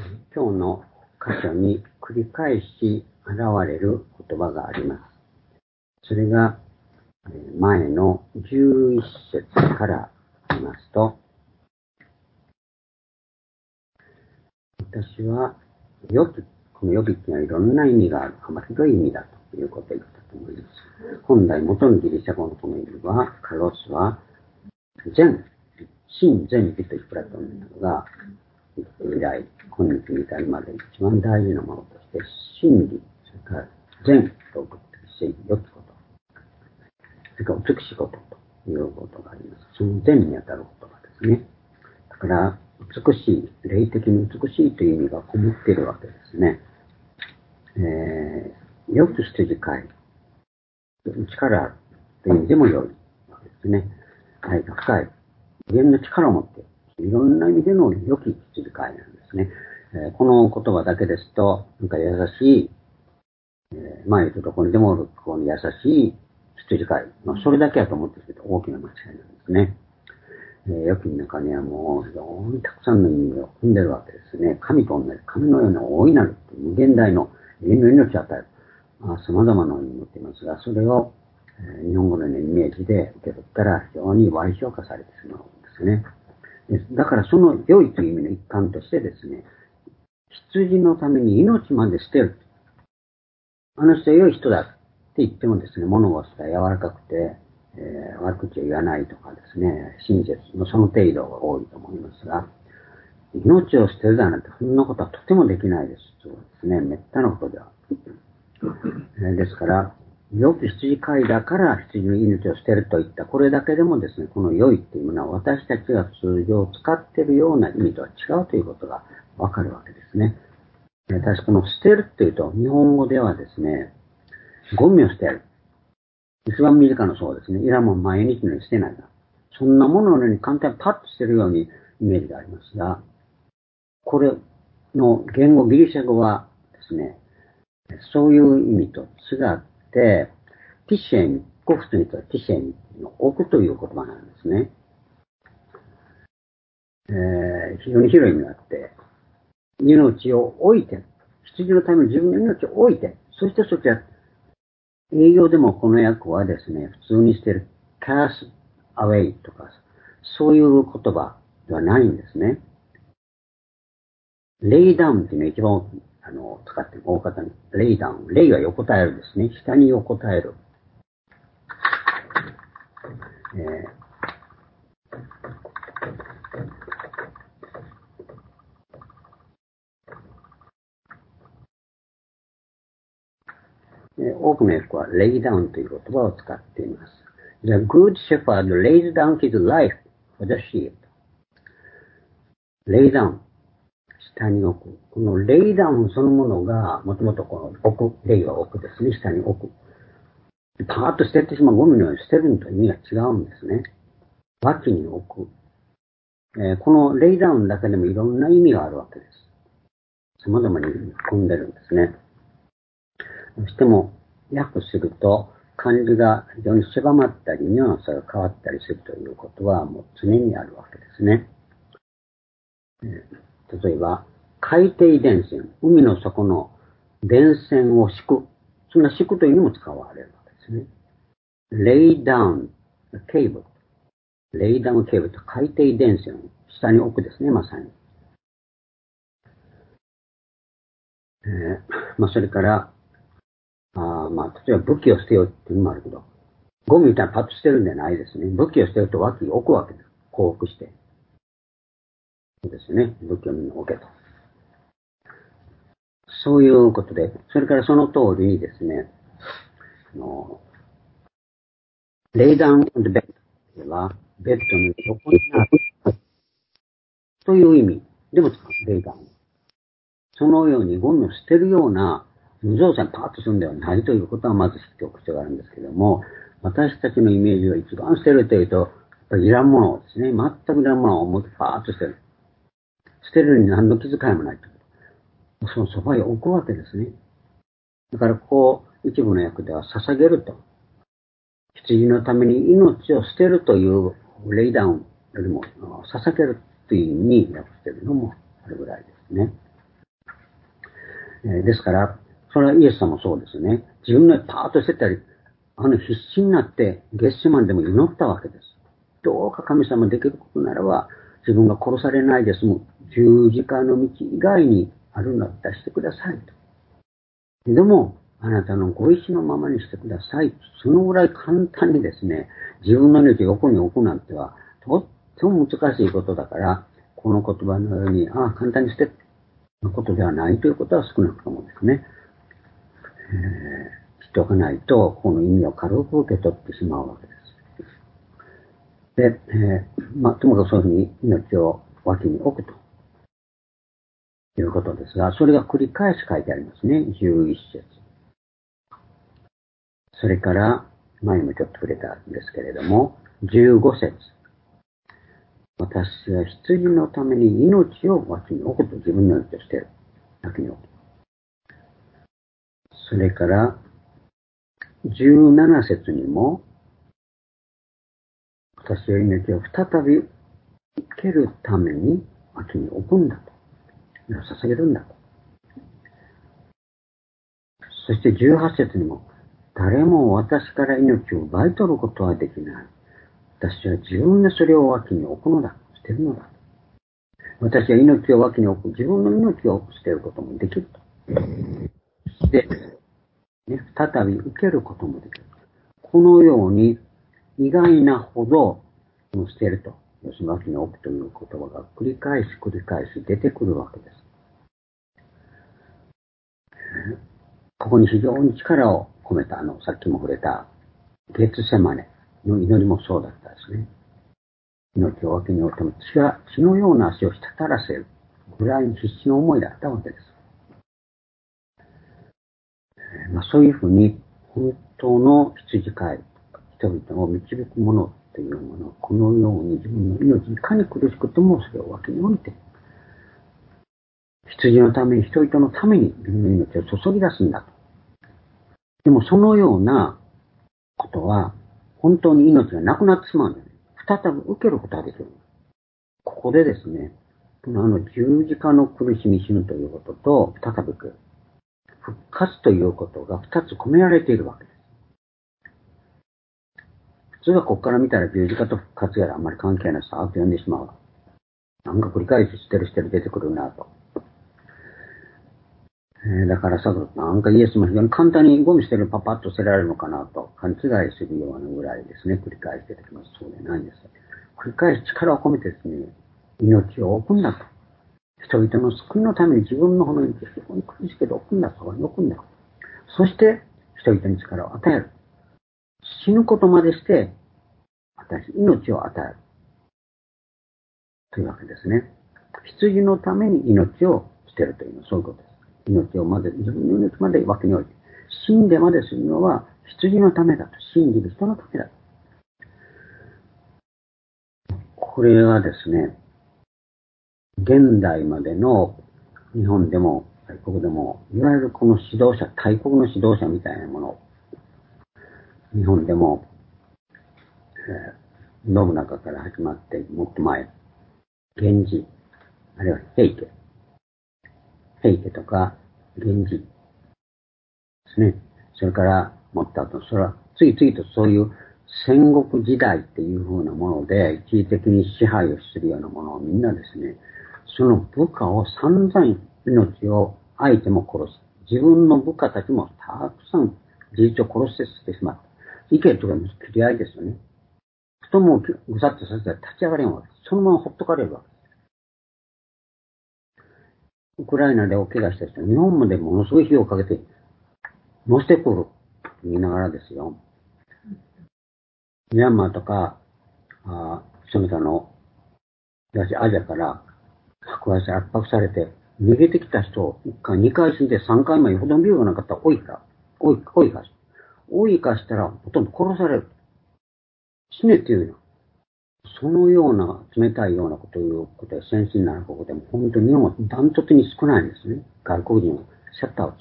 今日の箇所に繰り返し現れる言葉があります。それが前の11節から見ますと、私はこの予備っていうのはいろんな意味がある、幅広い意味だということを言ったと思います。本来元のギリシャ語のこの意味は、カロスは真善美というプラトンなどが以来、今日に至るまで一番大事なものとして、真理、それから善と送って正義、良きこと、それから美しいことということがあります。その善にあたる言葉ですね。だから、美しい、霊的に美しいという意味がこもっているわけですね。良き羊飼い、力あるという意味でも良いわけですね。愛が深い、無限の力を持っている。いろんな意味での良き羊飼いなんですね。この言葉だけですと、なんか優しい、言うとどこにでもおるこの優しい羊飼い。それだけだと思っていると大きな間違いなんですね。良きの中にはもう非常にたくさんの意味を含んでいるわけですね。神と同じ、神のような大いなる無限大の永遠の命を与える。様々な意味を持っていますが、それを、日本語の、イメージで受け取ったら非常に歪評価されてしまうんですね。だからその良いという意味の一環としてですね、羊のために命まで捨てる。あの人は良い人だって言ってもですね、物事が柔らかくて、悪口を言わないとかですね、親切のその程度が多いと思いますが、命を捨てるだなんてそんなことはとてもできないです。そうですね、滅多なことでは。ですから、良き羊飼いだから羊の命を捨てるといった、これだけでもですね、この良いっていうものは私たちが通常使っているような意味とは違うということがわかるわけですね。確かこの捨てるっていうと、日本語ではですね、ゴミを捨てる。一番身近なそうですね。いらんもん毎日のように捨てないな。そんなもののように簡単にパッと捨てるようにイメージがありますが、これの言語、ギリシャ語はですね、そういう意味と違って、ティシェミ、古仏に言ったらティシェミの置くという言葉なんですね。非常に広い意味があって、命を置いて、羊のために自分の命を置いて、そしてそちら、営業でもこの訳はですね、普通にしている cast away とか、そういう言葉ではないんですね。lay down っていうのが一番使っている大方に。lay down。lay は横たえるですね。下に横たえる。多くの訳は lay down という言葉を使っています。The good shepherd lays down his life for the sheep. lay down。下に置く。このレイダウンそのものが、もともとこの置く、レイは置くですね、下に置く。パーッと捨ててしまうゴミのように捨てるのと意味が違うんですね。脇に置く。このレイダウンだけでもいろんな意味があるわけです。様々に含んでるんですね。どうしても訳すると漢字が非常に狭まったり、ニュアンスが変わったりするということはもう常にあるわけですね。例えば、海底電線、海の底の電線を敷く。そんな敷くというにも使われるわけですね。lay down cable。lay down cable と海底電線を下に置くですね、まさに。それから、例えば武器を捨てようっていうのもあるけど、ゴミみたいなパッと捨てるんじゃないですね。武器を捨てると脇に置くわけです。降伏して。そうですね。武器をみんな置けと。そういうことで、それからその通りにですね、lay down on the bed では、ベッドの横になるという意味でも使う。lay down。そのようにゴミを捨てるような無造作にパーッとするんではないということはまず知っておく必要があるんですけども、私たちのイメージは一番捨てるというと、やっぱりいらんものをですね、全くいらんものを思ってパーッと捨てる。捨てるに何の気遣いもないと。そのそばに置くわけですね。だから一部の訳では捧げると。羊のために命を捨てるというレイダウンよりも捧げるという意味に訳しているのもあるぐらいですね。 ですから、それはイエス様もそうですね。自分でパーッとしてたり、必死になってゲッセマンでも祈ったわけです。どうか神様できることならば、自分が殺されないで済む十字架の道以外にあるのを出してくださいと。でも、あなたのご意志のままにしてください。そのぐらい簡単にですね、自分の命を横に置くなんては、とっても難しいことだから、この言葉のように、簡単にしてのことではないということは少なくともですね、知っておかないと、この意味を軽く受け取ってしまうわけです。で、ともかくそういうふうに命を脇に置くということですが、それが繰り返し書いてありますね、11節。それから、前もちょっと触れたんですけれども、15節。私は羊のために命を脇に置くと自分の命を捨てる。脇に置く。それから、17節にも、私は命を再び受けるために脇に置くんだと。捧げるんだと。そして18節にも、誰も私から命を奪い取ることはできない。私は自分でそれを脇に置くのだ。捨てるのだ。私は命を脇に置く。自分の命を捨てることもできると。で、再び受けることもできる。このように意外なほど捨てると、要するに脇に置くという言葉が繰り返し出てくるわけです。ここに非常に力を込めた、さっきも触れたゲツセマネの祈りもそうだったですね。命を脇に置いても血のような足を滴らせるぐらいに必死の思いだったわけです。そういうふうに本当の羊飼い、人々を導くものというものをこのように自分の命いかに苦しくてもそれを脇に置いて、羊のために人々のために自分の命を注ぎ出すんだと。でもそのようなことは本当に命がなくなってしまうんだよね。再び受けることができる。ここでですね、十字架の苦しみ死ぬということと再び受ける。復活ということが二つ込められているわけです。普通はここから見たら十字架と復活やらあんまり関係ないさーっと読んでしまう。なんか繰り返ししてる出てくるなと。だからさ、なんかイエスも非常に簡単にゴミ捨てるパパッと捨てられるのかなと勘違いするようなぐらいですね、繰り返し出てきます。そうでないんです。繰り返し力を込めてですね、命を置くんだと。人々の救いのために自分の方の命を非常に苦しいけど置くんだと、置くんだ。そして、人々に力を与える。死ぬことまでして、命を与える。というわけですね。羊のために命を捨てるというのはそういうことです。命を自分の命まで分けに置いて、死んでまでするのは羊のためだと、信じる人のためだと。これはですね、現代までの日本でも外国でも、いわゆるこの指導者、大国の指導者みたいなもの、日本でも、信長から始まってもっと前、源氏、あるいは平家とか源氏ですね。それからもっと後、それは次々とそういう戦国時代っていう風なもので一時的に支配をするようなものをみんなですね、その部下を散々命を相手も殺す。自分の部下たちもたくさん事実を殺してしまった。意見とかも切り合いですよね。太もぐさっとさせたら立ち上がれんわけです。そのままほっとかれるわけです。ウクライナで大怪我した人、日本までものすごい費用をかけて乗せてくると言いながらですよ。ミャンマーとか、その他の東アジアから圧迫されて逃げてきた人が2回死んで3回もよほどの病がなかったら追い返したらほとんど殺される。死ねっていうよ。そのような冷たいようなことを言うことで先進なる国でも本当に日本はダントツに少ないんですね。外国人をシャッターを打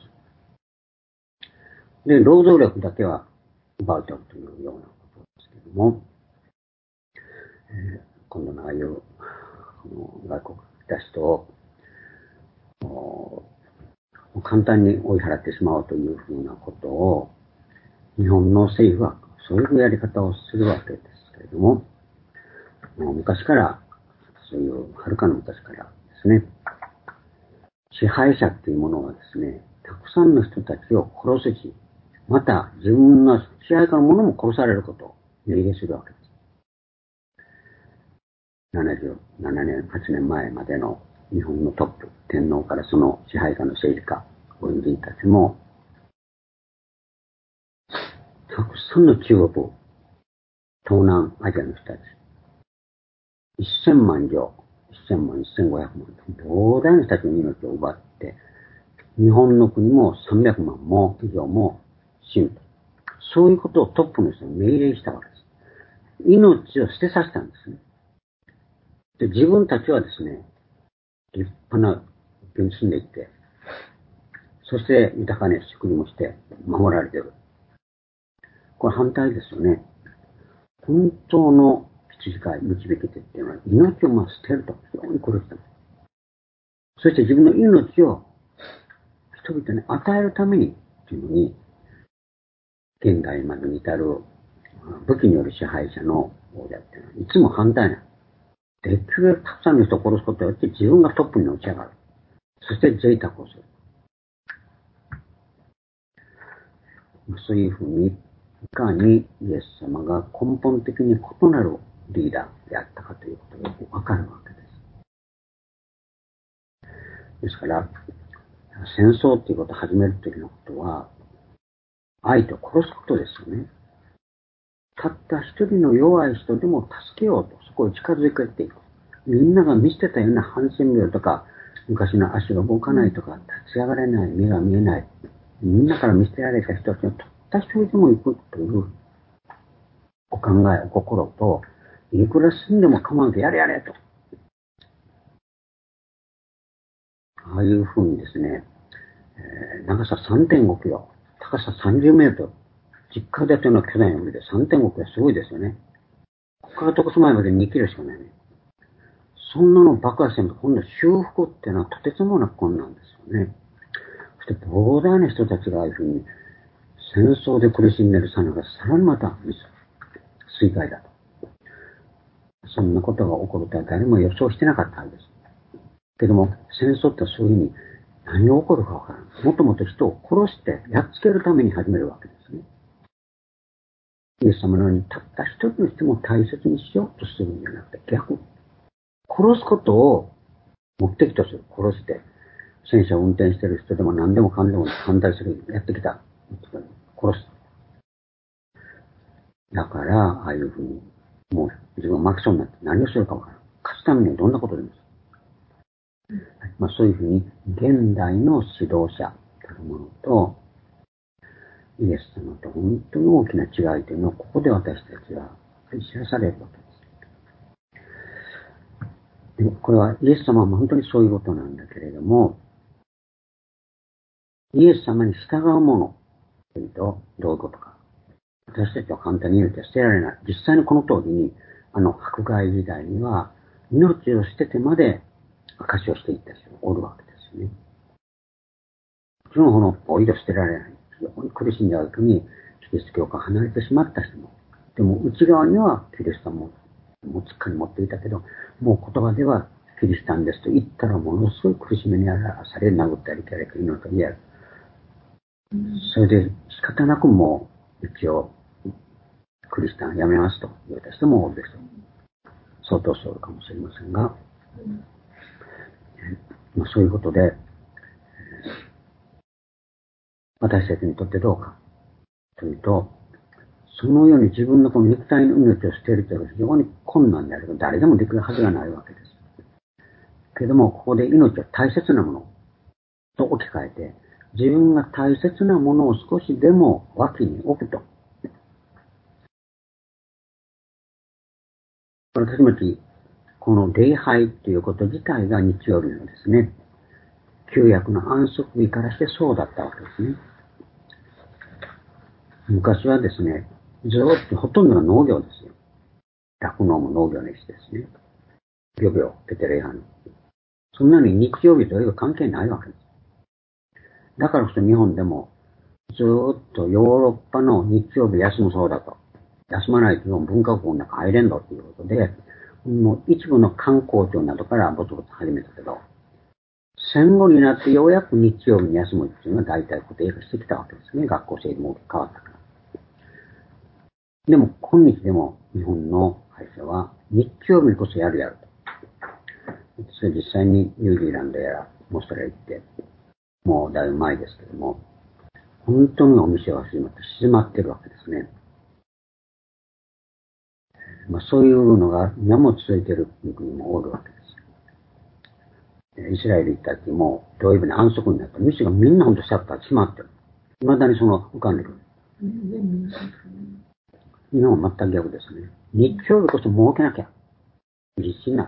つ。で、労働力だけは奪うというようなことですけども、今度のああいう外国に来た人を簡単に追い払ってしまおうというふうなことを、日本の政府はそういうやり方をするわけですけれども、もう昔から、そういう、はるかの昔からですね、支配者っていうものはですね、たくさんの人たちを殺すし、また自分の支配下の者も殺されることを命令するわけです。77年、8年前までの日本のトップ、天皇からその支配下の政治家、軍人たちも、たくさんの中国、東南アジアの人たち、1000万以上、1000万、1500万、膨大な人たちの命を奪って、日本の国も300万も以上も死ぬと。そういうことをトップの人に命令したわけです。命を捨てさせたんですね。で、自分たちはですね、立派な国に住んでいって、そして豊かな食事もして守られている。これ反対ですよね。本当の羊飼い、導き手っていうのは命を捨てると非常に苦しい。そして自分の命を人々に与えるためにというのに、現代までに至る武器による支配者の王者っていうのはいつも反対なの。できるだけたくさんの人を殺すことによって自分がトップにのし上がる。そして贅沢をする。そういうふうに、いかにイエス様が根本的に異なるリーダーであったかということがよくわかるわけです。ですから、戦争ということを始めるというようなことは、愛と殺すことですよね。たった一人の弱い人でも助けようと、そこを近づけていく。みんなが見捨てたようなハンセン病とか、昔の足が動かないとか、立ち上がれない、目が見えない、みんなから見捨てられた人たちがたった一人でも行くというお考え、お心と、いくら死んでも構わんとやれやれと。ああいうふうにですね、長さ 3.5 キロ、高さ30メートル、実家建ての巨大な海で 3.5 キロすごいですよね。ここから徳島まで2キロしかないね。そんなの爆破しても今度修復っていうのはとてつもなく困難ですよね。そして膨大な人たちがああいうふうに戦争で苦しんでいるさながさらにまた水害だと。そんなことが起こるとは誰も予想してなかったはずです。けども戦争ってそういうふうに何が起こるかわからない。もともと人を殺してやっつけるために始めるわけですね。イエス様のようにたった一人の人も大切にしようとするんじゃなくて逆。殺すことを目的とする。殺して。戦車を運転している人でも何でもかんでも反対する。やってきた。殺す。だから、ああいうふうに、もう自分が負けそうになって何をするかわからない。勝つためにはどんなことでもする。まあ、そういうふうに、現代の指導者たるものと、イエス様と本当に大きな違いというのを、ここで私たちは知らされるわけです。でこれはイエス様も本当にそういうことなんだけれども、イエス様に従うものというと、どういうことか。私たちは簡単に言うと捨てられない。実際にこの通りに、迫害時代には、命を捨ててまで証しをしていった人がおるわけですよね。もちろんこの、おいど捨てられない。非常に苦しんだ時に、キリスト教から離れてしまった人も。でも、内側にはキリストもしっかり持っていたけど、もう言葉ではキリシタンですと言ったら、ものすごい苦しみにあらされ、殴ったり、キャレク祈ったりやる。それで仕方なくもう、一応、クリスチャンやめますと言われた人も多いです。相当そうかもしれませんが、そういうことで、私たちにとってどうかというと、そのように自分のこの肉体の命を捨てるというのは非常に困難であるけど、誰でもできるはずがないわけです。けれども、ここで命は大切なものと置き換えて、自分が大切なものを少しでも脇に置くと。私たち、この礼拝ということ自体が日曜日のですね、旧約の安息日からしてそうだったわけですね。昔はですね、ずっとほとんどが農業ですよ。酪農も農業の石ですね。漁業、ペテレイハの。そんなに日曜日という関係ないわけです。 だからこそ日本でもずーっとヨーロッパの日曜日休むそうだと。休まないと文化国の中入れんのということで、もう一部の観光庁などからぼつぼつ始めたけど、戦後になってようやく日曜日に休むっていうのは大体固定化してきたわけですね。学校制度も変わったから。でも今日でも日本の会社は日曜日にこそやると。それ実際にニュージーランドやらオーストラリア行って、もうだいぶ前ですけども、本当にお店は静まってるわけですね。そういうのが今も続いている国もおるわけです。イスラエル行った時も土曜日に安息になった店がみんな本当シャッター閉まってる。未だに浮かんでる。日本は全く逆ですね。日曜日こそ儲けなきゃ。必死になる。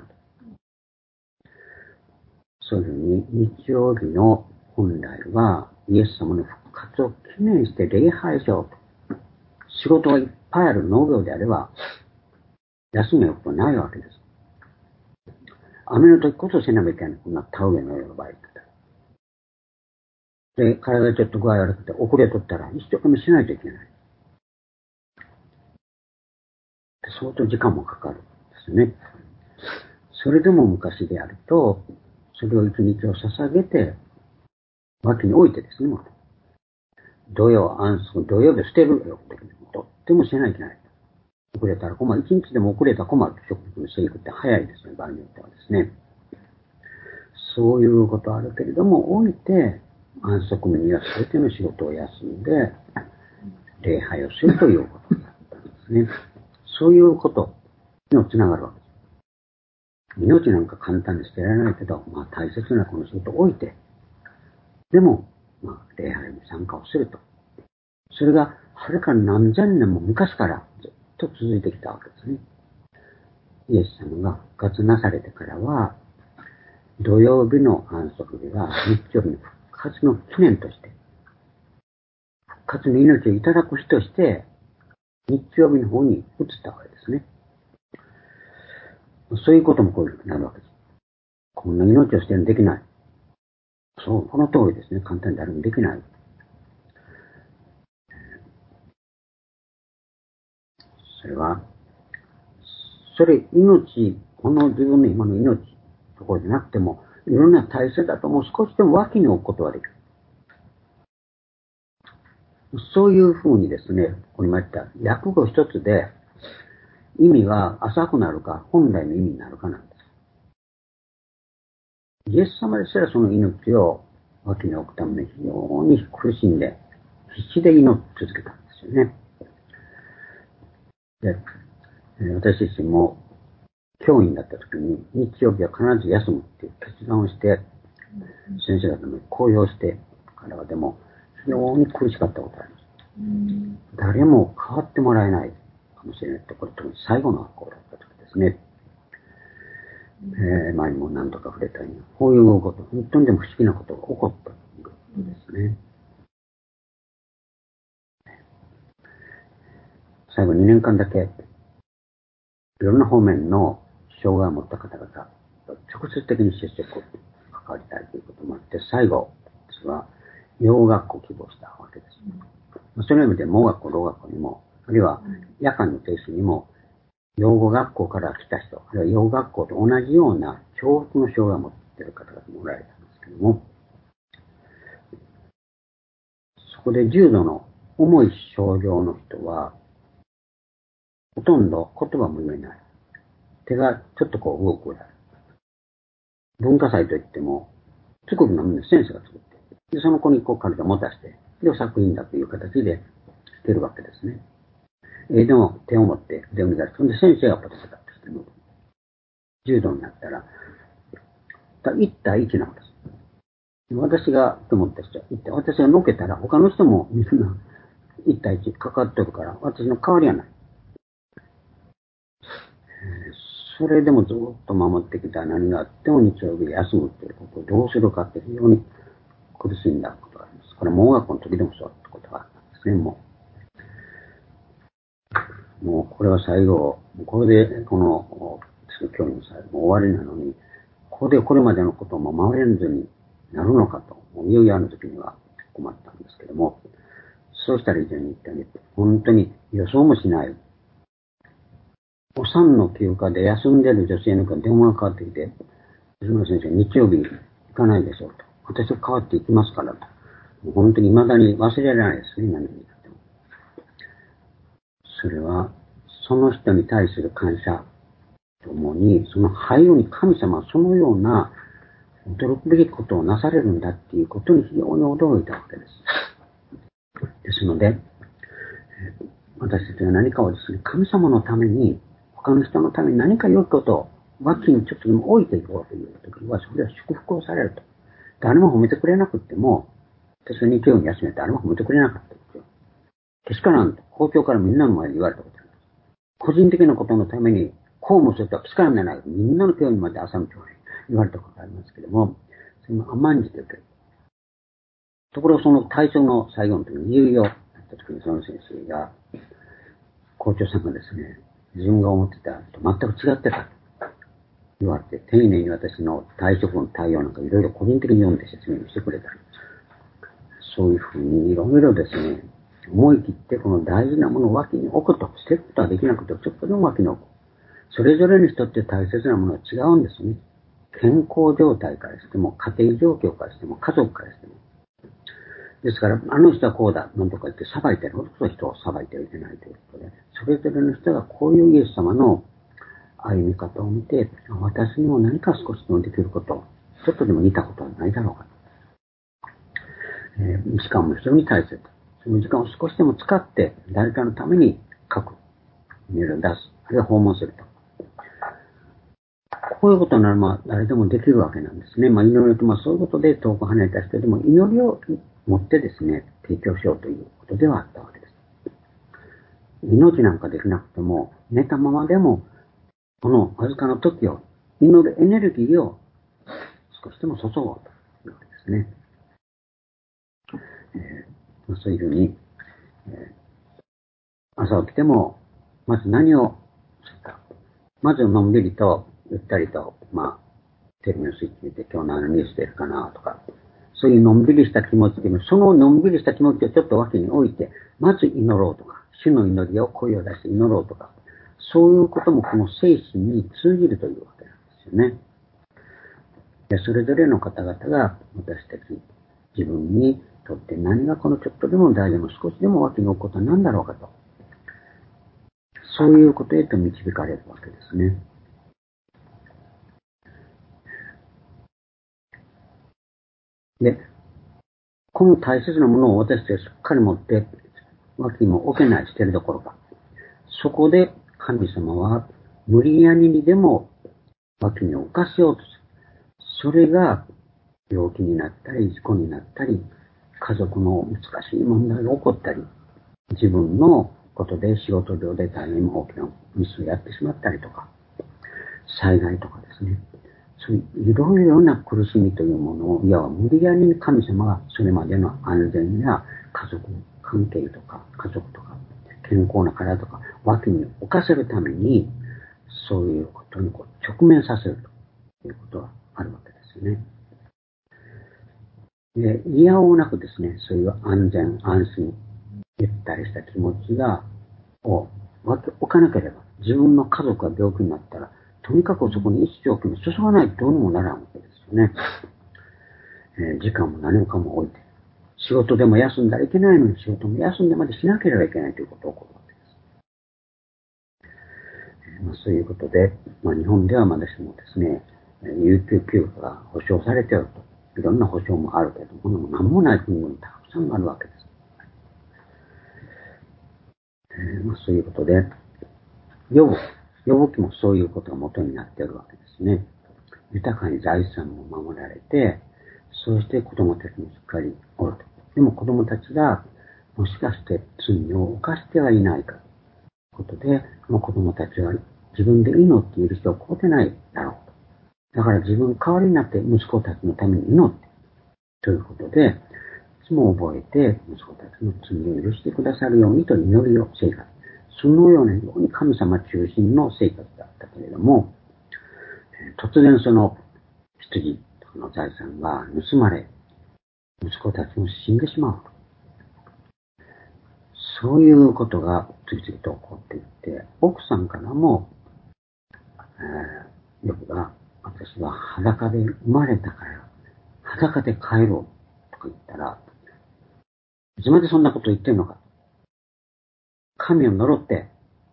そういうふうに日曜日の本来はイエス様の復活を記念して礼拝しようと。仕事がいっぱいある農業であれば休みのことはないわけです。雨の時こそせなきゃいけない。こんな田植えのような場合だったら。で、体がちょっと具合悪くて遅れとったら一生懸命しないといけない。相当時間もかかるんですね。それでも昔であると、それを一日を捧げて、脇に置いてですね、土曜日捨てるよってとってもしないといけない。遅れたら困る。一日でも遅れたら困る。食の生育って早いですね、場合によってはですね。そういうことあるけれども、置いて、安息日には全ての仕事を休んで、礼拝をするということだったんですね。そういうことにもつながるわけです。命なんか簡単に捨てられないけど、大切なこの仕事を置いて、でも、礼拝に参加をすると。それが、それから何千年も昔からずっと続いてきたわけですね。イエス様が復活なされてからは、土曜日の安息日は日曜日の復活の記念として、復活の命をいただく日として、日曜日の方に移ったわけですね。そういうこともこういうふうになるわけです。こんな命を捨てるのできない。そう、この通りですね。簡単に誰もできない。それは、この自分の今の命、ところでなくても、いろんな体制だともう少しでも脇に置くことができる。そういうふうにですね、ここにも言った訳語一つで意味が浅くなるか、本来の意味になるかなんです。イエス様ですらその命を脇に置くために非常に苦しんで、必死で祈り続けたんですよね。で、私自身も教員だった時に日曜日は必ず休むっていう決断をして、先生方に公表してからはでも非常に苦しかったことがあります。誰も変わってもらえないかもしれないって、これ特に最後の学校だった時ですね。前にも何度か触れたように、こういうこと、本当にでも不思議なことが起こったということですね。最後2年間だけ、いろんな方面の障害を持った方々と直接的に接触を関わりたいということもあって、最後、実は養学校を希望したわけです。そういう意味で、盲学校、ろう学校にも、あるいは夜間の停止にも、養護学校から来た人、あるいは養学校と同じような重複の障害を持っている方々もおられたんですけども、そこで重度の重い症状の人は、ほとんど言葉も言えない。手がちょっと動くぐらい。文化祭といっても、作るのはみんな先生が作って、でその子に体を持たして、で、作品だという形でしてるわけですね。でも手を持って腕を乱す。そんで先生がパタパタとしてる。重度になったら、1対1なんです。私がと思った人は私がのけたら他の人もみんな1対1かかってるから私の代わりはない。それでもずっと守ってきた何があっても日曜日休むということをどうするかって非常に苦しんだことがあります。これは盲学校の時でもそうだったことがあったんですね。もうこれは最後、これでこの教員の最後終わりなのに、ここでこれまでのことも守れずになるのかと、いよいよあの時には困ったんですけども、そうしたら以前に言ったように、本当に予想もしない、お産の休暇で休んでる女性の方が電話がかかってきて、吉村先生、日曜日行かないでしょうと。私は代わって行きますからと。もう本当に未だに忘れられないですね、何になっても。それは、その人に対する感謝ともに、その背後に神様はそのような驚くべきことをなされるんだっていうことに非常に驚いたわけです。ですので、私たちが何かをですね、神様のために、他の人のために何か良いことを脇にちょっとでも置いていこうという時には、それは祝福をされると。誰も褒めてくれなくっても、私は日曜に休めて誰も褒めてくれなかったんですよ。けしからんと、校長からみんなの前で言われたことあります。個人的なことのために、こうもするとはけしからんじゃない。みんなの教員まで朝の教員言われたことがありますけども、それも甘んじて受ける。ところがその対象の最後の時に、いよいよやった時にその先生が、校長さんがですね、自分が思ってたと全く違ってたと言われて、丁寧に私の対処法の対応なんかいろいろ個人的に読んで説明してくれた。そういうふうにいろいろですね、思い切ってこの大事なものを脇に置くと、捨てることはできなくて、ちょっとでも脇に置く。それぞれの人って大切なものは違うんですね。健康状態からしても、家庭状況からしても、家族からしても。ですから、あの人はこうだ、なんとか言って裁いてる。そういう人を裁いてはいけないということで、それぞれの人がこういうイエス様の歩み方を見て、私にも何か少しでもできること、ちょっとでも似たことはないだろうかと。時間も非常に大切。その時間を少しでも使って、誰かのために書く、メールを出す、あるいは訪問すると。こういうことなら誰でもできるわけなんですね。祈りとそういうことで遠く離れた人でも祈りを持ってですね、提供しようということではあったわけです。命なんかできなくても、寝たままでも、このわずかの時を、祈るエネルギーを少しでも注ごうというわけですね。そういうふうに、朝起きても、まず何をするか。まずのんびりと、ゆったりと、テレビのスイッチ見て今日何のニュース出るかなとか、そういうのんびりした気持ちでも、そののんびりした気持ちをちょっと脇に置いて、まず祈ろうとか、主の祈りを声を出して祈ろうとか、そういうこともこの精神に通じるというわけなんですよね。でそれぞれの方々が私たち自分にとって何がこのちょっとでも大でも少しでも脇に置くことは何だろうかと。そういうことへと導かれるわけですね。で、この大切なものを私たちはしっかり持って脇にも置けないしているどころか、そこで神様は無理やりにでも脇に置かせようとする。それが病気になったり事故になったり、家族の難しい問題が起こったり、自分のことで仕事上で大変大きなミスをやってしまったりとか、災害とかですね、そういういろいろな苦しみというものを、いわば無理やりに神様がそれまでの安全や家族関係とか、家族とか、健康な体とか、脇に置かせるために、そういうことに直面させるということがあるわけですよね。で、いやおうなくですね、そういう安全、安心、ゆったりした気持ちを置かなければ、自分の家族が病気になったら、とにかくそこに一生懸命注がないとどうにもならんわけですよね。時間も何もかも置いて、仕事でも休んだらいけないのに仕事も休んでまでしなければいけないということが起こるわけです。そういうことで、日本ではまだしもですね、有給休暇が保障されていると、いろんな保障もあるけども、何もない国もたくさんあるわけです。そういうことで、予防期もそういうことが元になっているわけですね。豊かに財産も守られて、そして子供たちもしっかりおると。でも子供たちがもしかして罪を犯してはいないかということで、子供たちは自分で祈っている人をこうてないだろうと。だから自分代わりになって息子たちのために祈ってということで、いつも覚えて息子たちの罪を許してくださるようにと祈りを生活。そのような非常に神様中心の生活だったけれども、突然その羊とかの財産が盗まれ、 息子たちも死んでしまう。そういうことが次々と起こっていって、奥さんからも、ヨブが、私は裸で生まれたから、裸で帰ろうとか言ったら、いつまでそんなこと言ってんのか。神を呪って、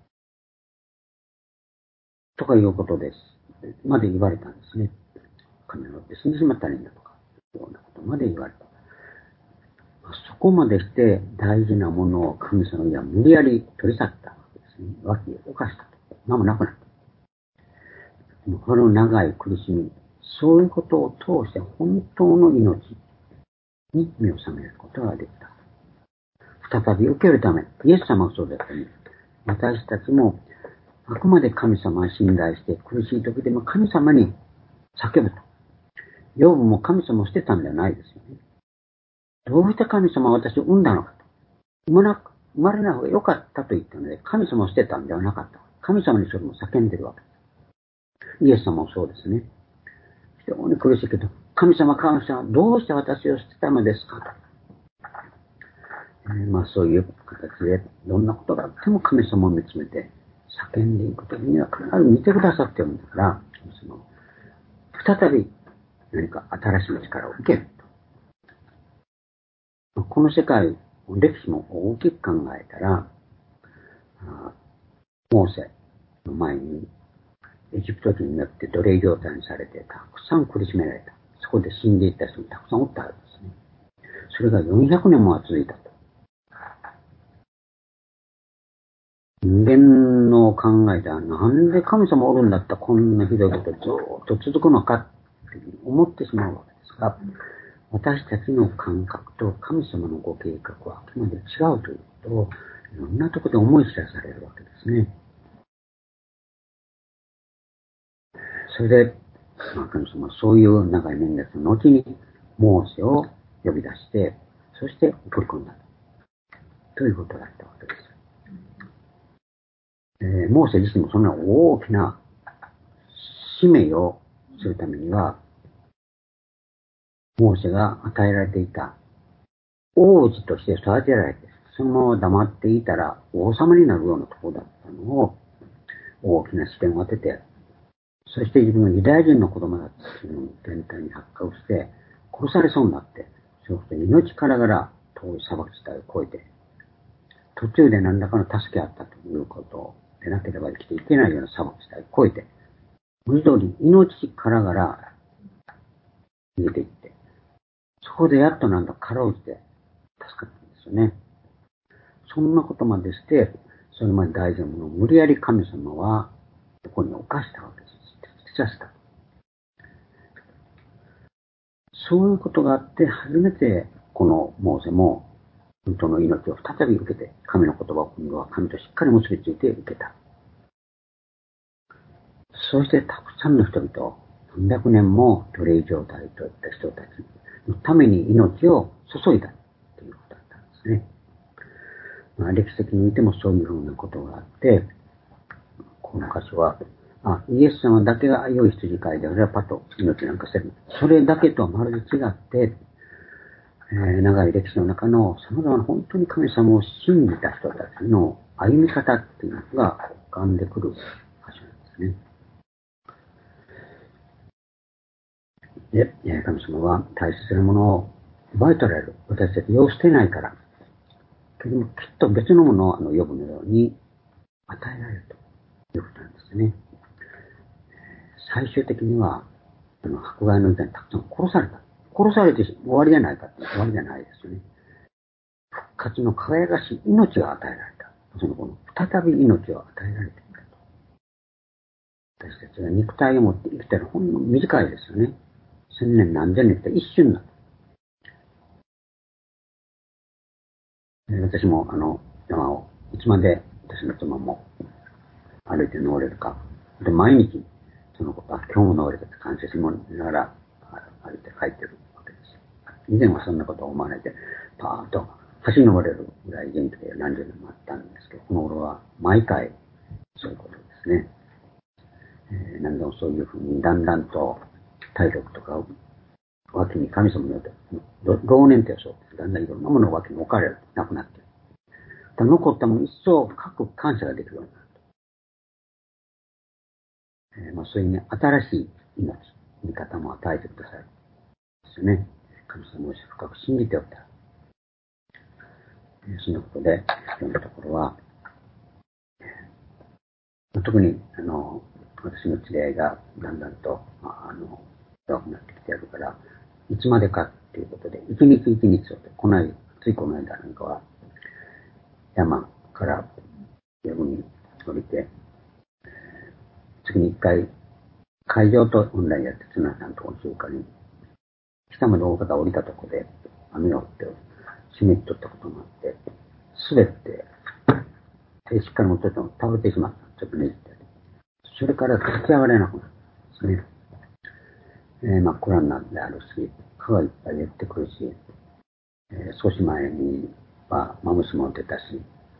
とかいうことです。まで言われたんですね。神を呪って死んでしまったらいいんだとか、ようなことまで言われた。そこまでして大事なものを神様には無理やり取り去ったわけですね。脇を犯したと。まもなくなった。この長い苦しみ、そういうことを通して本当の命に目を覚めることができた。再び受けるため、イエス様がそうだったように、私たちもあくまで神様を信頼して苦しい時でも神様に叫ぶと。ヨブも神様を捨てたんではないですよね。どうして神様は私を産んだのかと。生まれない方が良かったと言ったので、神様を捨てたんではなかった。神様にそれも叫んでるわけです。イエス様もそうですね。非常に苦しいけど、神様、神様、どうして私を捨てたのですかと。そういう形で、どんなことがあっても神様を見つめて、叫んでいくときには必ず見てくださってるんだから、再び何か新しい力を受けると。この世界、歴史も大きく考えたら、モーセの前にエジプト人によって奴隷状態にされてたくさん苦しめられた。そこで死んでいった人もたくさんおったわけですね。それが400年も続いたと。人間の考えではなんで神様おるんだったらこんなひどいことずっと続くのかって思ってしまうわけですが、私たちの感覚と神様のご計画はあくまで違うということをいろんなところで思い知らされるわけですね。それで、神様はそういう長い年月の後にモーセを呼び出して、そして送り込んだということだったわけです。モーセ自身もそんな大きな使命をするためには、モーセが与えられていた王子として育てられて、そのまま黙っていたら王様になるようなところだったのを、大きな視点を当てて、そして自分がユダヤ人の子供だっていうのを全体に発覚して、殺されそうになって、そういうことに命からがら遠い砂漠地帯を越えて、途中で何らかの助けあったということでなければ生きていけないような砂漠地帯を越えて、文字通り命からがら逃げていって、そこでやっとなんだかろうじて助かったんですよね。そんなことまでして、それまで大事なものを無理やり神様はここに犯したわけです。捨てさせた。そういうことがあって初めてこのモーセも本当の命を再び受けて、神の言葉を今度は神としっかり結びついて受けた。そしてたくさんの人々を何百年も奴隷状態といった人たちのために命を注いだということだったんですね。歴史的に見てもそういうふうなことがあって、この箇所は、イエス様だけが良い羊飼いで、俺はパッと命なんかしてる。それだけとはまるで違って、長い歴史の中の様々な本当に神様を信じた人たちの歩み方っていうのが浮かんでくる箇所なんですね。で、神様は大切なものを奪い取られる。私たちを捨てないから。けどもきっと別のものをヨブのように与えられるということなんですね。最終的には、迫害の歌にたくさん殺された。殺されて終わりじゃないかって終わりじゃないですよね。復活の輝かしい命が与えられた。その後の再び命を与えられていたと。私たちが肉体を持って生きてるほんの短いですよね。千年何千年って一瞬だ。私も山をいつまで私の妻も歩いて登れるか。で、毎日そのことは今日も登れたって感謝しながら歩いて帰ってるわけです。以前はそんなことを思わないで、パーッと橋登れるぐらい元気で何十年もあったんですけど、この頃は毎回そういうことですね。何でもそういうふうにだんだんと体力とかを脇に神様の老年というそう、だんだんいろんなものが脇に置かれる、なくなっている。残ったもの一層深く感謝ができるようになると。そういうね、新しい命、見方も与えてくださる。ですよね。神様を深く信じておったら。そんなことで、今日のところは、特に、私の知り合いがだんだんと、弱くなってきてやるから、いつまでかっていうことで、一日一日を、ついこの間なんかは、山から夜に降りて、次に一回、会場とオンラインやって、綱さんと中華に、下まで大方降りたとこで、網を振って、湿っとったこともあって、滑って、しっかり持ってたの倒れてしまった。ちょっとねじって。それから立ち上がれなくなったんですね。真っ暗になってあるし、蚊がいっぱい出てくるし、少し前にはマムシも出たし、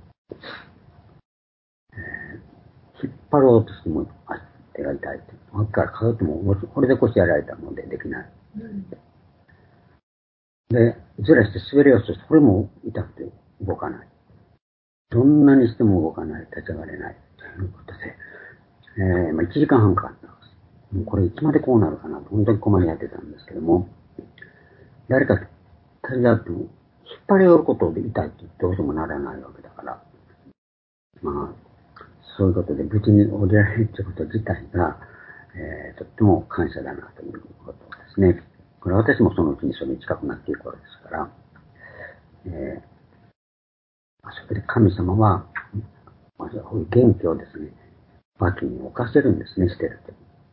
引っ張ろうとしても手が痛いって。脇からかかっても、これで腰やられたのでできない。で、ずらして滑りようとして、これも痛くて動かない。どんなにしても動かない、立ち上がれない。ということで、1時間半かかったんです。もうこれいつまでこうなるかなと、本当に困りやってたんですけども、誰か立ち上がっても、引っ張り寄ることで痛いってどうしてもならないわけだから、そういうことで無事に降りられるということ自体が、とっても感謝だなということですね。これは私もそのうちにそれに近くなっていくわけですから、それで神様は、そういう元気をですね、脇に置かせるんですね、してると。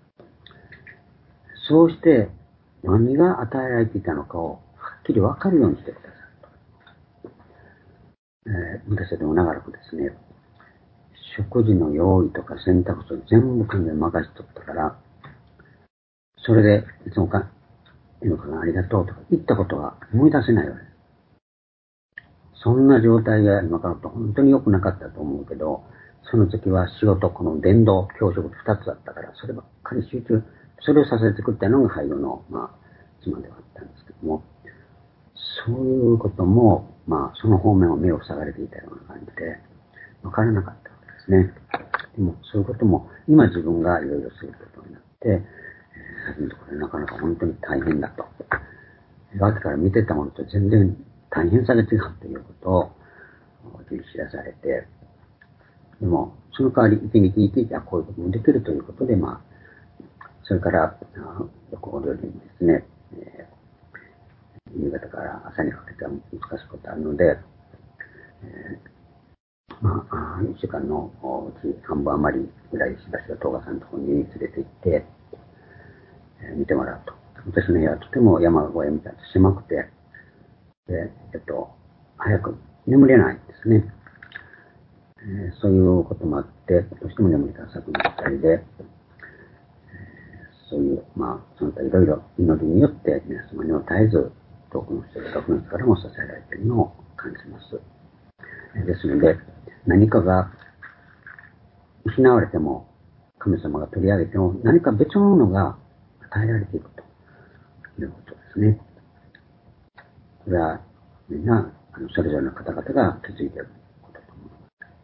そうして、何が与えられていたのかをはっきり分かるようにしてくださると。私でも長らくですね、食事の用意とか洗濯と全部完全に任せとったから、それで、いつもか、ありがとうとか言ったことは思い出せないわけです。そんな状態が今からと本当に良くなかったと思うけど、その時は仕事、この伝道、教職二つだったから、そればっかり集中、それをさせてくったのが廃業の、妻ではあったんですけども、そういうことも、その方面を目を塞がれていたような感じで、わからなかったわけですね。でも、そういうことも、今自分がいろいろすることになって、初めてこれなかなか本当に大変だと。後から見てたものと全然大変さが違うということを知らされて、でも、その代わり一日一日はこういうこともできるということで、それから、よくお料理にですね、夕方から朝にかけては難しいことあるので、1週間のうち半分余りぐらいしばしば東賀さんのところに連れて行って、見てもらうと。私の部屋はとても山小屋みたいに狭くて、で、早く眠れないんですね。そういうこともあって、どうしても眠りが浅くなったりで、そういう、その他いろいろ祈りによって皆様には絶えず遠くの人からも支えられているのを感じます。ですので、何かが失われても、神様が取り上げても、何か別のものが与えられていくということですね。これはみんな、それぞれの方々が気づいていることだと思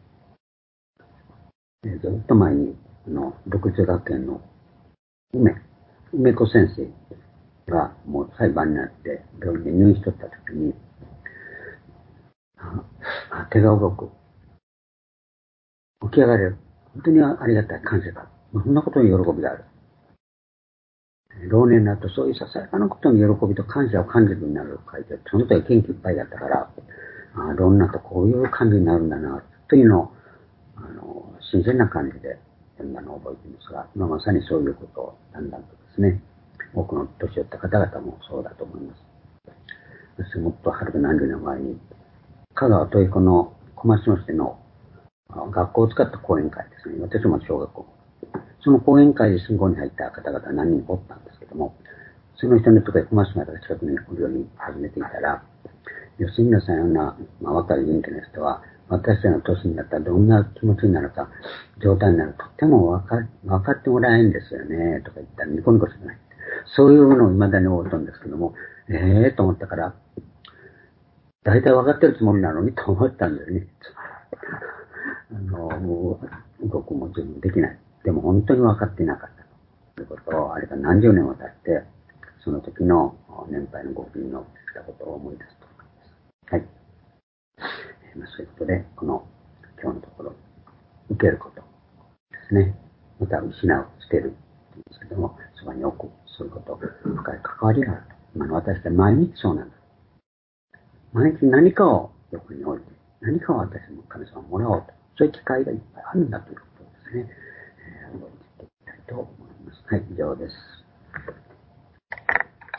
います。ずっと前に、独立学園の梅子先生がもう裁判になって病院で入院しとったときに、手が動く。起き上がれる。本当にありがたい感謝だ。そんなことに喜びがある。老年になるとそういうささやかなことに喜びと感謝を感じるようになると書いて、その時は元気いっぱいだったから、老年になるとこういう感じになるんだな、というのを、新鮮な感じで読んだのを覚えていますが、今まさにそういうことをだんだんとですね、多くの年寄った方々もそうだと思います。私もっとはるか何十年前に、香川豊彦の小松の市の学校を使った講演会ですね。私も小学校。その講演会で信号に入った方々何人かおったんですけども、その人のところで小松の方が近くに来るように始めていたら、吉村さんような、若い元気な人は、私たちの年になったらどんな気持ちになるか、状態になるとっても分かってもらえんですよね、とか言ったらニコニコしてない。 そういうのを未だに思ったんですけども、と思ったから、大体分かってるつもりなのにと思ったんですね。もう、僕も自分できない。でも本当に分かっていなかったということを、あれが何十年も経って、その時の年配のご婦人のしたことを思い出すと思います。はい。そういうことで、この今日のところ、受けることですね。また失う、捨てるって言うんですけども、そばに置く、そういうこと、深い関わりがあると。今の私って毎日そうなんだ。毎日何かを横に置いて、何かを私も神様もらおうと。そういう機会がいっぱいあるんだということですね。覚えていきたいと思います。はい、以上です。